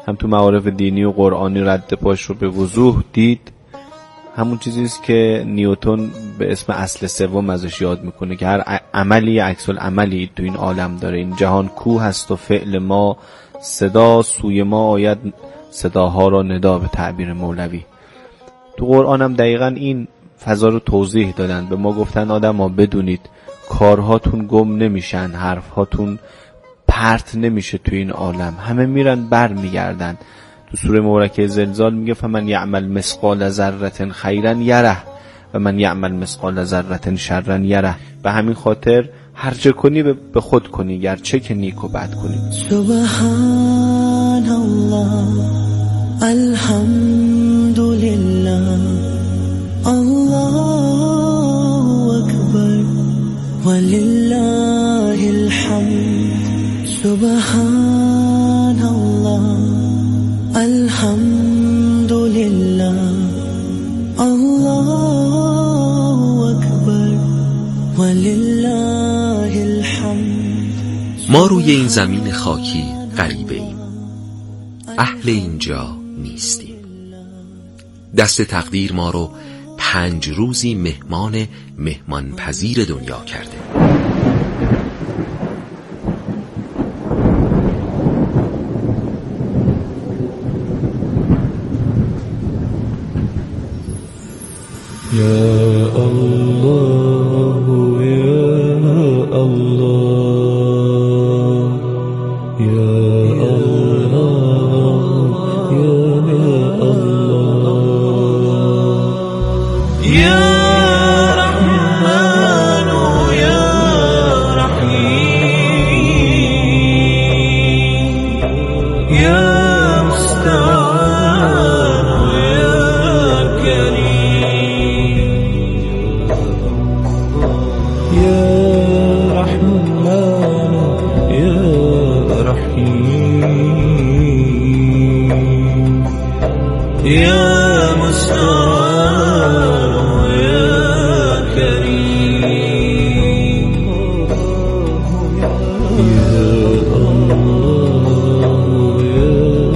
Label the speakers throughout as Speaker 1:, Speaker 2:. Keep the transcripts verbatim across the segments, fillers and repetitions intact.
Speaker 1: هم تو معارف دینی و قرآنی رد پاش رو به وضوح دید. همون چیزی است که نیوتن به اسم اصل سوم ازش یاد میکنه که هر عملی عکس العملی تو این عالم داره. این جهان کوه هست و فعل ما صدا، سوی ما آید صداها را ندا به تعبیر مولوی. تو قرآن هم دقیقاً این فضا رو توضیح دادن. به ما گفتن آدم ها بدونید کارهاتون گم نمیشن، حرفهاتون پرت نمیشه تو این عالم، همه میرن بر میگردن. تو سوره مبارکه زلزال میگه فمن یعمل مثقال ذره خیرا یره و من یعمل مثقال ذره شرا یره. به همین خاطر هر چه کنی به خود کنی، گرچه که نیک و بد کنی.
Speaker 2: سبحان الله الحمد لله الله اکبر ولله الحمد. سبحان الله الحمد لله الله اکبر ولله الحمد.
Speaker 3: ما روی این زمین خاکی غریبه ایم، اهل اینجا نیستیم. دست تقدیر ما رو پنج روزی مهمان مهمان پذیر دنیا کرده.
Speaker 2: یا الله یا الله یا الله یا الله یا رحمن یا رحیم یا مستعان یا کریم یا رحمن یا رحیم یا مستعان یا کریم یا الله یا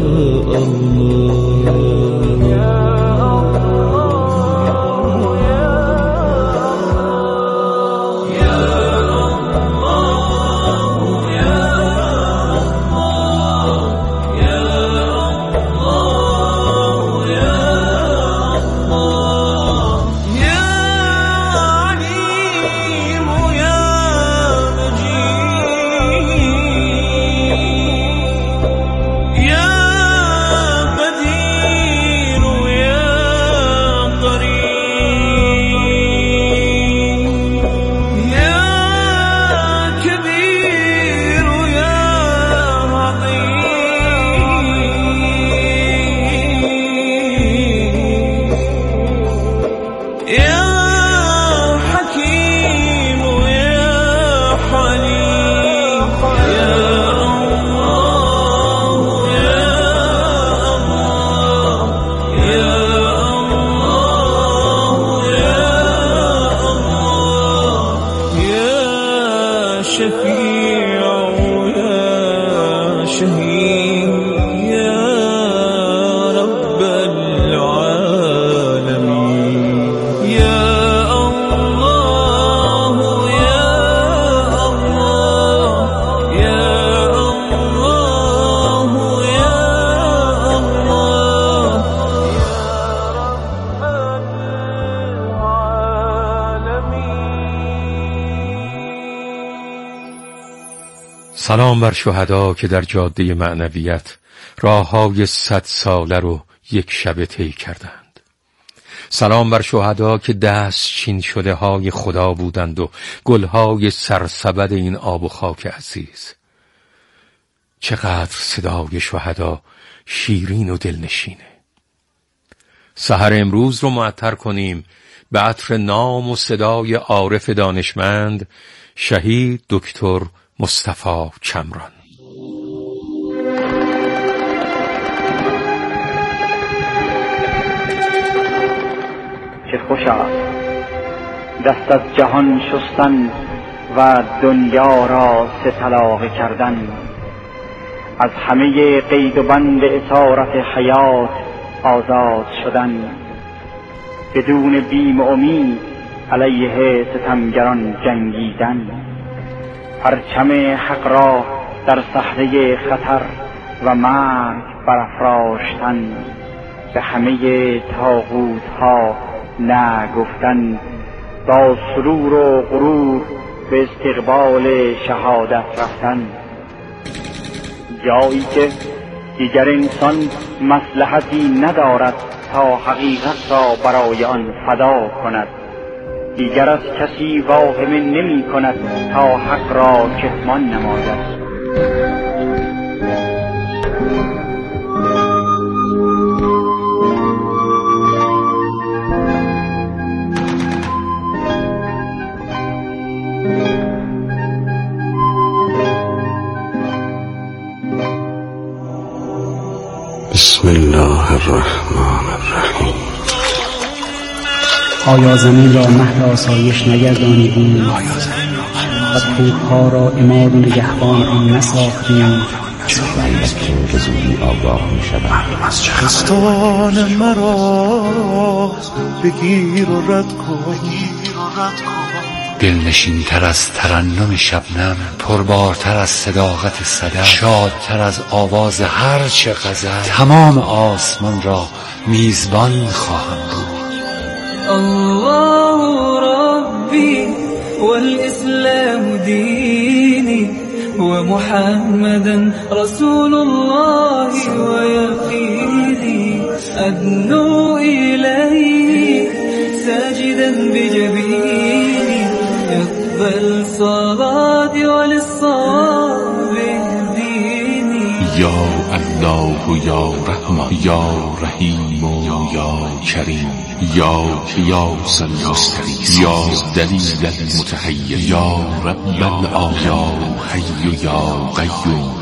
Speaker 4: سلام بر شهدا که در جاده معنویت راههای صد ساله رو یک شبه طی کردند. سلام بر شهدا که دست چین شده های خدا بودند و گلهای سرسبد این آب و خاک عزیز. چقدر صدای شهدا شیرین و دلنشینه. سحر امروز رو معطر کنیم به عطر نام و صدای عارف دانشمند شهید دکتر مصطفی چمران.
Speaker 5: چه خوش است دست از جهان شستن و دنیا را سه طلاقه کردن. از همه قید و بند اسارت حیات آزاد شدن، بدون بیم و امید علیه ستمگران جنگیدن، پرچم حق را در صحنه خطر و مرگ برافراشتن، به همه طاغوت ها نه گفتن، با سرور و غرور به استقبال شهادت رفتن، جایی که دیگر انسان مصلحتی ندارد تا حقیقت را برای آن فدا کند، دیگر از کسی واهمه نمی کند تا حق را کتمان نماید.
Speaker 6: بسم الله الرحمن الرحیم.
Speaker 7: آیا زمین را مهد آسایش نگردانیدیم و کوهها را عماد و نگهبان آن نساختیم؟
Speaker 6: که زودی آگاه می شود.
Speaker 2: دستان مرا بگیر و رد کن،
Speaker 8: دلنشین تر از ترنم شبنم، پربارتر از صداقت صدف، شادتر از آواز هر چه غزل، تمام آسمان را میزبان خواهم بود.
Speaker 2: الله ربي والإسلام ديني ومحمدا رسول الله ويقيني، أدنو إليه ساجدا بجبيني، يقبل صلاتي وللصواب اهديني.
Speaker 8: یا الله یا رحمان یا رحیم و یا کریم، یا قیاس المستقیم، یا دلیل المتحیر، یا رب العالمین، یا حی یا قیوم.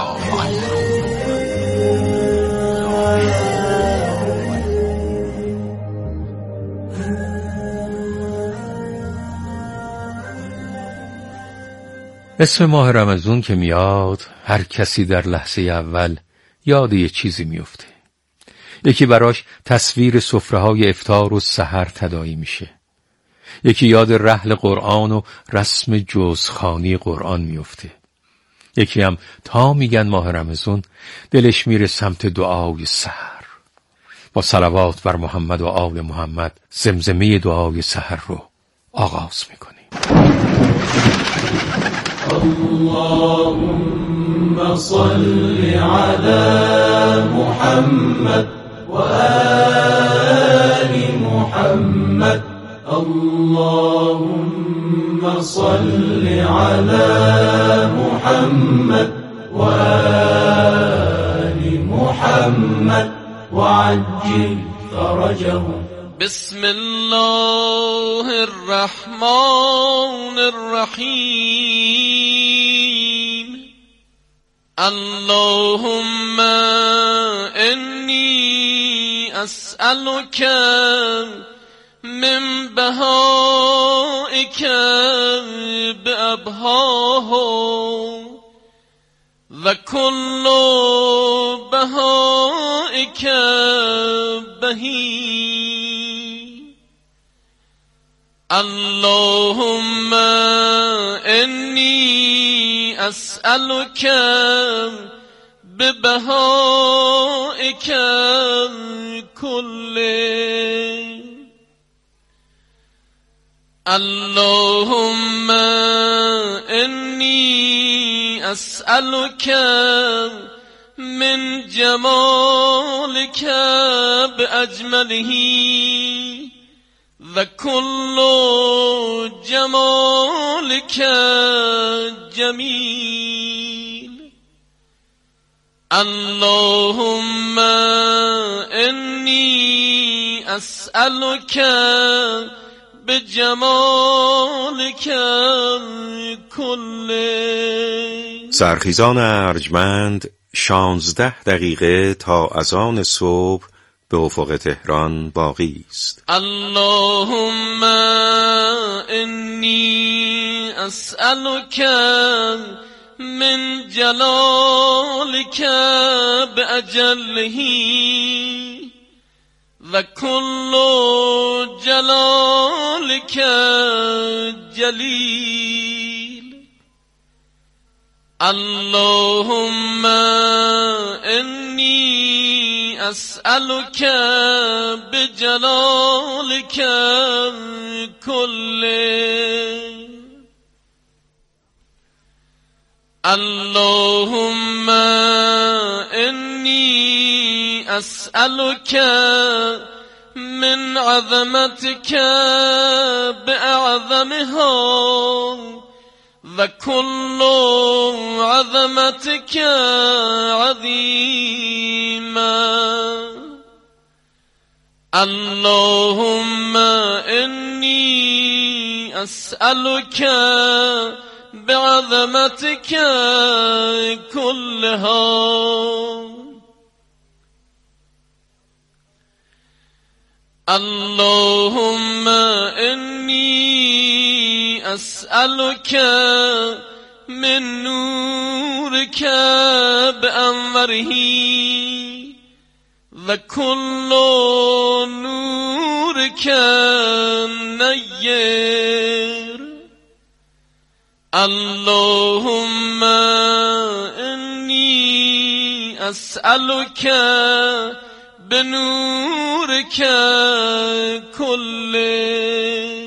Speaker 4: اسم ماه رمضان که میاد، هر کسی در لحظه اول یاد یه چیزی میفته. یکی براش تصویر سفره‌های افطار و سحر تداعی میشه، یکی یاد رحل قرآن و رسم جزخوانی قرآن میفته، یکی هم تا میگن ماه رمضان دلش میره سمت دعای سحر. با صلوات بر محمد و آل محمد زمزمه دعای سحر رو آغاز میکنیم.
Speaker 2: اللهم صل على محمد وآل محمد، اللهم صل على محمد وآل محمد وعجل فرجهم. بسم الله الرحمن الرحيم. اللهم إني أسألك من بهائك بأبهاه وكل بهائك بهي. اللهم إني أسألك ببهائك كله. اللهم إني أسألك من جمالك بأجمله وكل جمالك جميل. اللهم إني أسألك بجمالك كله.
Speaker 3: سرخیزان ارجمند شانزده دقیقه تا اذان صبح به افق تهران باقی است.
Speaker 2: اللهم إني أسألك من جلالك بأجله وكل جلالك جليل اللهم إني أسألك بجلالك كله اللهم إني أسألك من عظمتك بأعظمها وكل عظمتك عظيما اللهم إني أسألك بعظمتك كلها اللهم إني أسألك من نورك بأنوره وكل نورك نير اللهم إني أسألك بنورك كله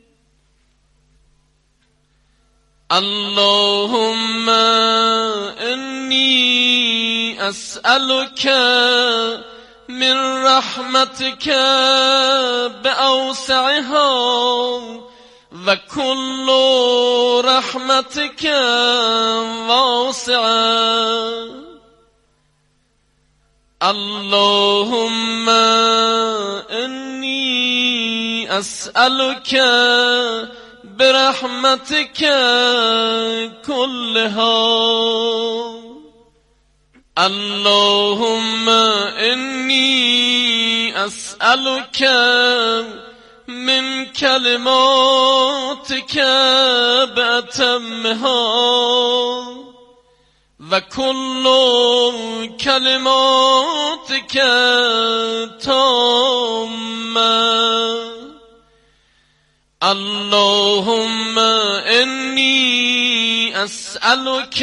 Speaker 2: اللهم إني أسألك من رحمتك بأوسعها وكل رحمتك واسعة اللهم إني أسألك برحمتك كلها اللهم إني أسألك من كلماتك بأتمها وكل كلماتك تامة اللهم إني أسألك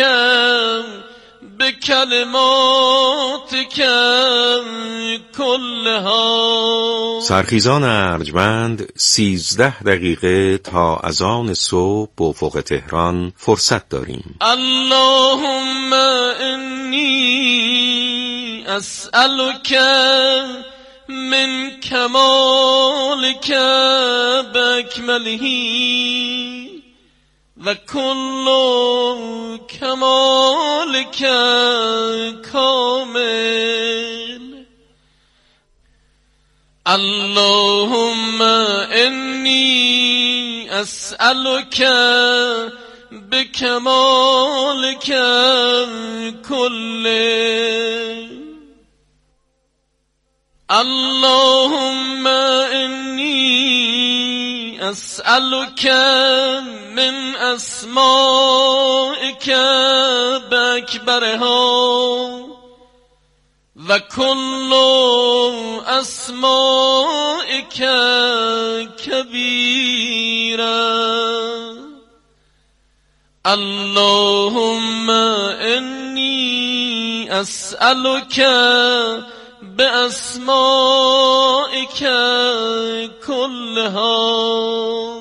Speaker 2: بکلماتک کلها.
Speaker 3: سرخیزان ارجمند سیزده دقیقه تا اذان صبح به افق تهران فرصت داریم.
Speaker 2: اللهم انی اسألک من کمالک باکمله و کل کمالک کامل. اللهم انی اسألک بکمالک کله. اللهم انی اسألک من اسمائک باکبرها و کل اسمائک کبیرا. اللهم انی اسألک بأسمائك كلها.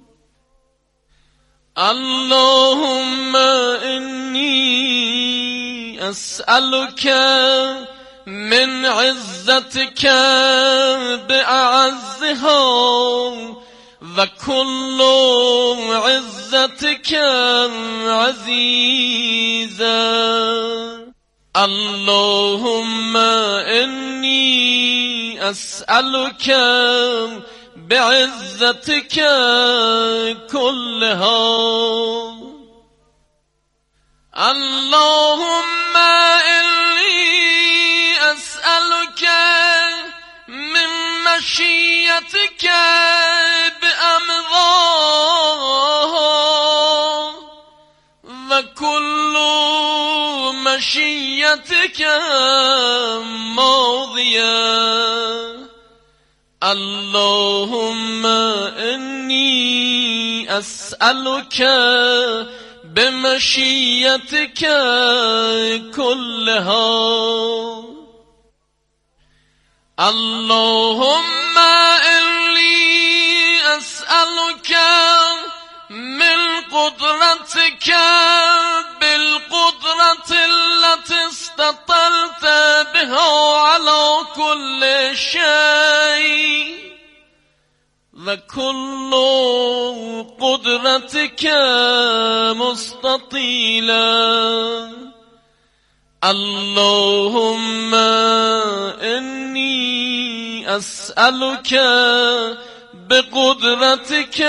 Speaker 2: اللهم إني أسألك من عزتك بأعزها وكل عزتك عزيزا. اللهم إني أسألك بعزتك كلها. اللهم إني أسألك من مشيتك بأمضاها وكل بمشيتك ماضيا اللهم إني أسألك بمشيتك كلها اللهم إني أسألك من قدرتك بالقدرة التي استطلت بها على كل شيء وكل قدرتك مستطيلا اللهم إني أسألك بقدرتك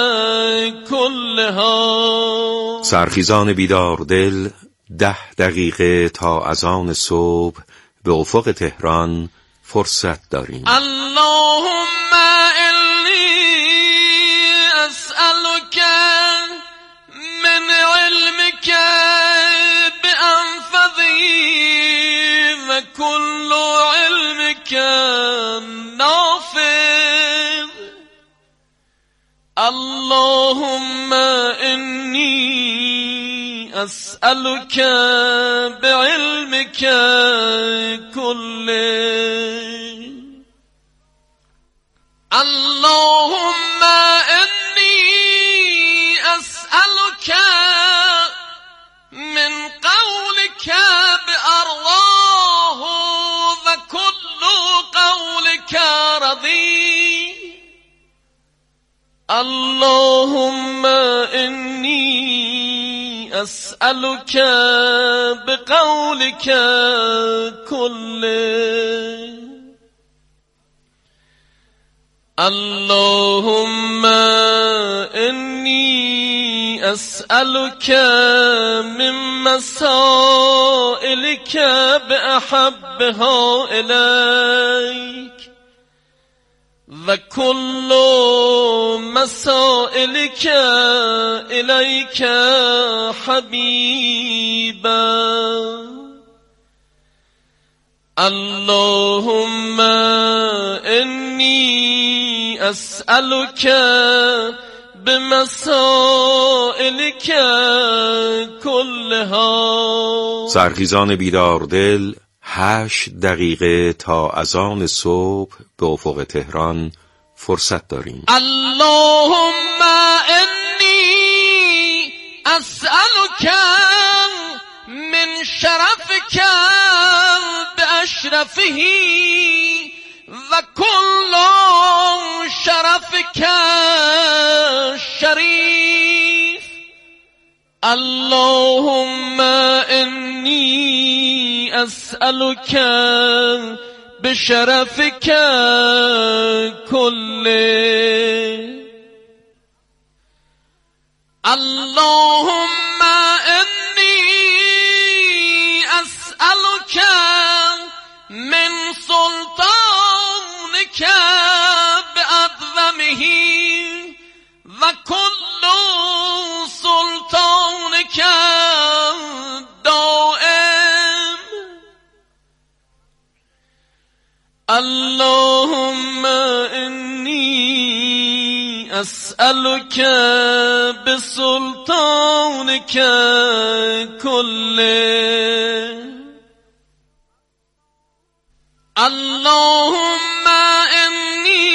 Speaker 2: كلها.
Speaker 3: سرخیزان بیدار دل، ده دقیقه تا اذان صبح به افق تهران فرصت داریم.
Speaker 2: اللهم إني أسألك من علمك بأنفذه وكل علمك نافذ اللهم إني أسألك بعلمك كله اللهم إني أسألك من قولك بأرضاه وكل قولك رضي اللهم إني أسألك بقولك كله اللهم إني أسألك من مسائلك بأحبها إليك وكل مسائلك إليك حبيبا اللهم إني أسألك بمسائلك كلها.
Speaker 3: سرخیزان بیدار دل، هشت دقیقه تا اذان صبح به افق تهران فرصت داریم.
Speaker 2: اللهم إني أسألك من شرفك بأشرفه وكل شرفك شريف اللهم إني أسألك بشرفك كله اللهم إني أسألك من سلطانك بأعظمه وكل سلطانك دائم اللهم إني أسألك بسلطانك كله اللهم إني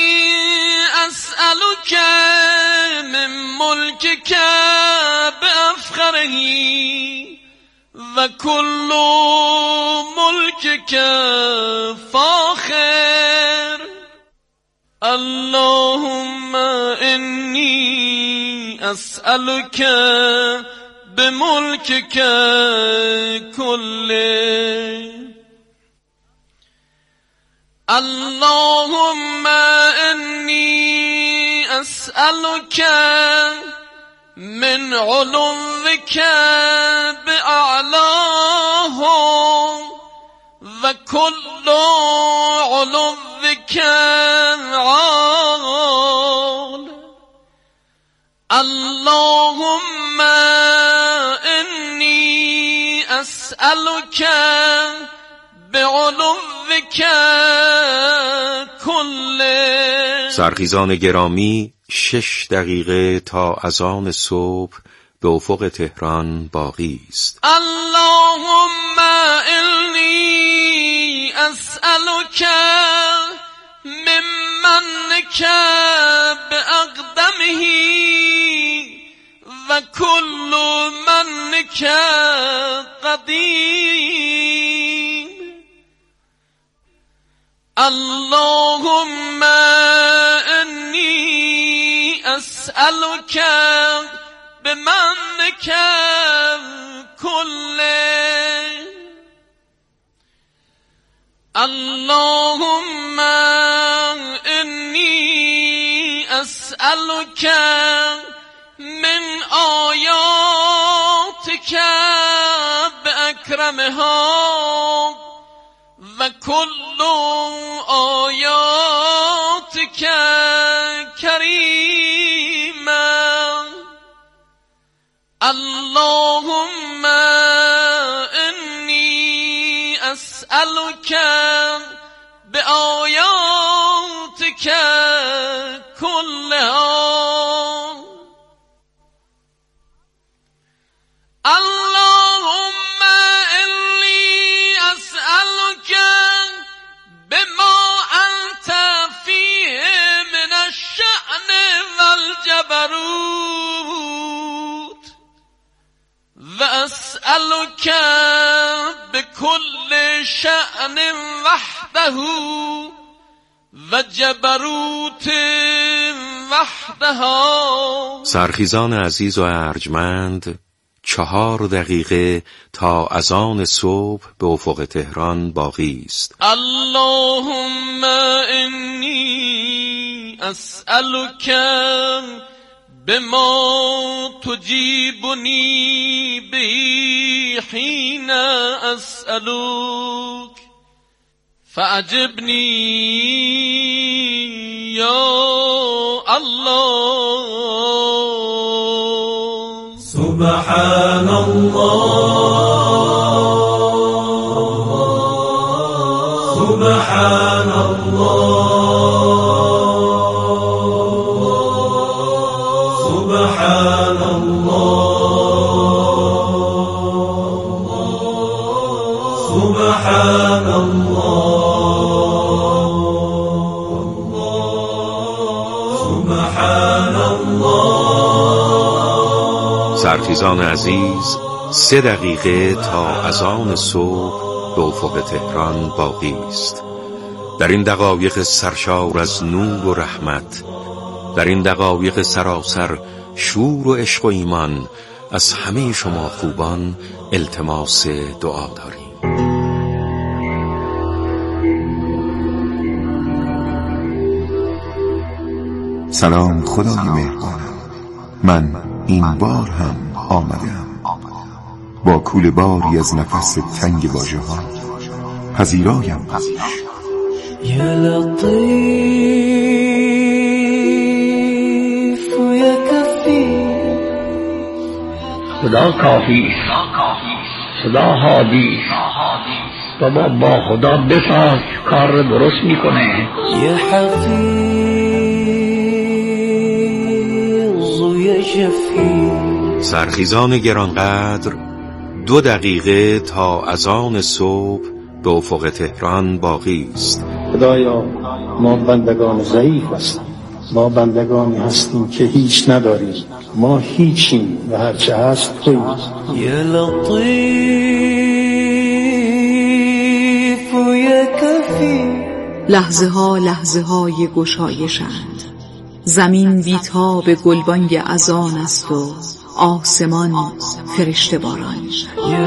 Speaker 2: أسألك من ملكك بأفخره وكل ملكك فاخر اللهم إني أسألك بملكك كله اللهم إني أسألك من علوك بأعلاه وكل علوك عال اللهم إني أسألك اسألك بعلوك کل.
Speaker 3: سرخیزان گرامی، شش دقیقه تا اذان صبح به افق تهران باقی است.
Speaker 2: اللهم انی اسألک ممنک باقدمه و کل منک قدیم. اللهم انی اسألک بمنک کله. اللهم انی اسألک من آیاتک باکرمها و کل آیاتک کریما. اللهم انی اسألک بآیاتک کلها. اللهم انی اسألک بما انت فیه من الشأن والجبروت و اسألک بكل شأن وحده و جبروت وحدها.
Speaker 3: سرخیزان عزیز و ارجمند، چهار دقیقه تا اذان صبح به افق تهران باقی است.
Speaker 2: اللهم انی اسألک بما تجیبنی به حین اسألک فعجبنی یا الله.
Speaker 9: سبحان الله سبحان الله سبحان الله سبحان الله سبحان الله.
Speaker 3: سرخیزان عزیز، سه دقیقه تا اذان صبح به افق تهران باقی است. در این دقایق سرشار از نور و رحمت، در این دقایق سراسر شور و عشق و ایمان، از همه شما خوبان التماس دعا داریم.
Speaker 10: سلام خدای مهربانم، من این بار هم آمدم با کوله باری از نفس تنگ واژه ها پذیرایم پیش.
Speaker 9: یا لطیف و یا کفی.
Speaker 7: خدا کافی خدا حادی. بابا با خدا بساز، کار درست میکنه.
Speaker 9: یا حفیظ و یا شفیع.
Speaker 3: سرخیزان گرانقدر، دو دقیقه تا اذان صبح به افق تهران باقی است.
Speaker 11: خدایا ما بندگان ضعیف هستیم، ما بندگانی هستیم که هیچ نداریم، ما هیچیم و هرچه هست تویی.
Speaker 9: یا لطیف و یا کفی.
Speaker 12: لحظه ها لحظه های گشایشند. زمین بیتاب گلبانگ اذان است و آسمان فرشته باران.
Speaker 9: یا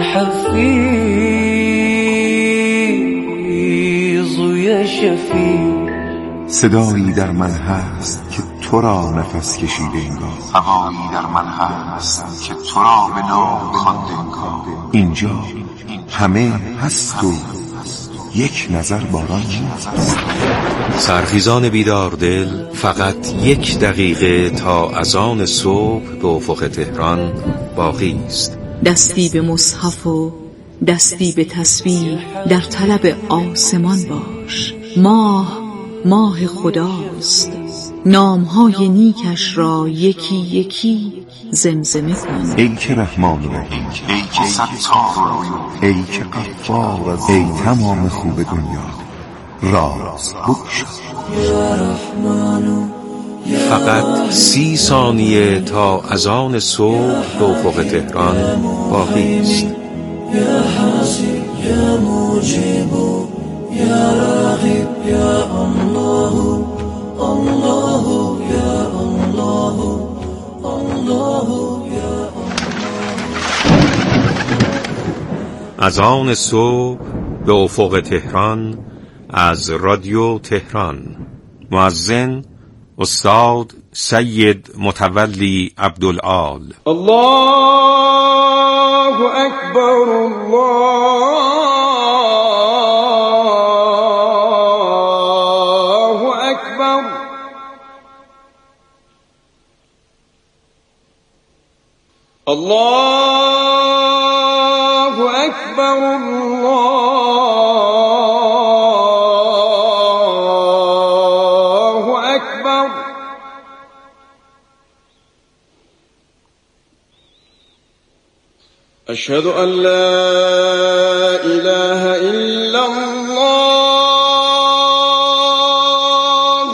Speaker 9: حفیظ و یا شفیع.
Speaker 10: صدایی در من هست که تو را نفس کشیده انگار، هوایی در من هست که تو را به نام خوانده انگار. اینجا همه هست و یک نظر باران نیست.
Speaker 3: سرخیزان بیدار دل، فقط یک دقیقه تا اذان صبح به افق تهران باقی است.
Speaker 12: دستی به مصحف و دستی به تسبیح در طلب آسمان باش. ماه ماه خداست، نامهای نیکش را یکی یکی زمزمه کن.
Speaker 10: ای که رحمان رحیم، ای که ستار، ای که غفار، ای تمام خوب دنیا، راز بگشا.
Speaker 4: فقط سی ثانیه تا اذان صبح به افق تهران باقی است.
Speaker 9: یا حاسب یا مجیب یا راغب یا الله الله یا الله الله یا
Speaker 4: اذان صبح به افق تهران از رادیو تهران. مؤذن استاد سید متولی عبدالعال.
Speaker 9: الله اکبر الله اکبر. الله اکبر الله اکبر. اشهد ان لا اله الا الله.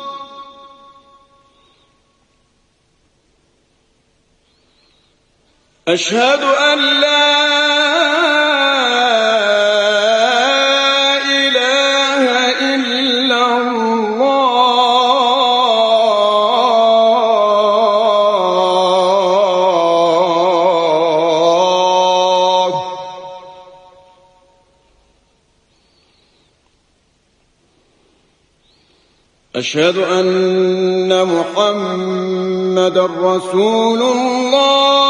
Speaker 9: اشهد ان لا اله الا الله. اشهد ان محمد رسول الله.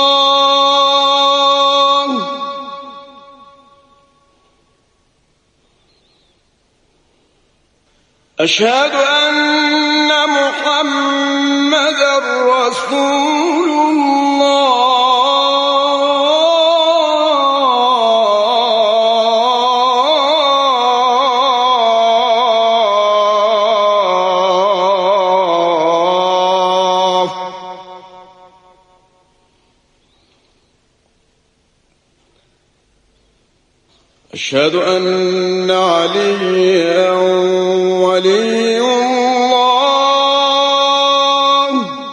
Speaker 9: اشهد ان محمد رسول الله. اشهد ان عليا ولي الله.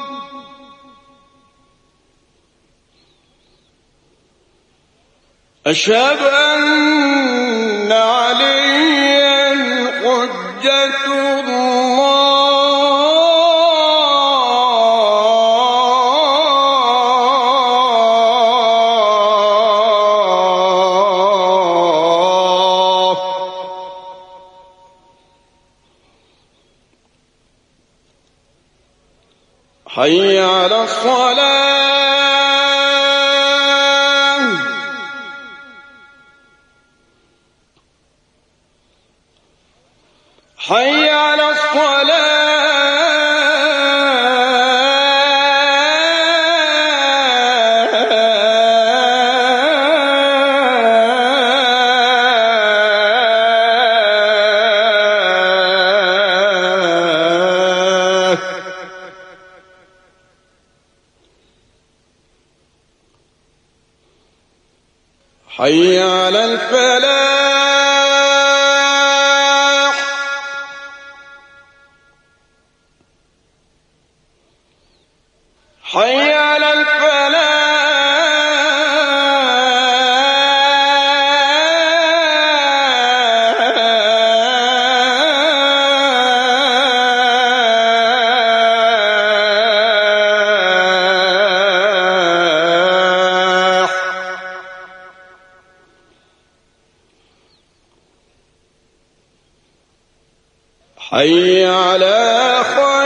Speaker 9: اشهد ان عليا حجة الله. حي على الصلاة. حي على الصلاة. حي على الفلاح. حي على الفلاح. حي على خير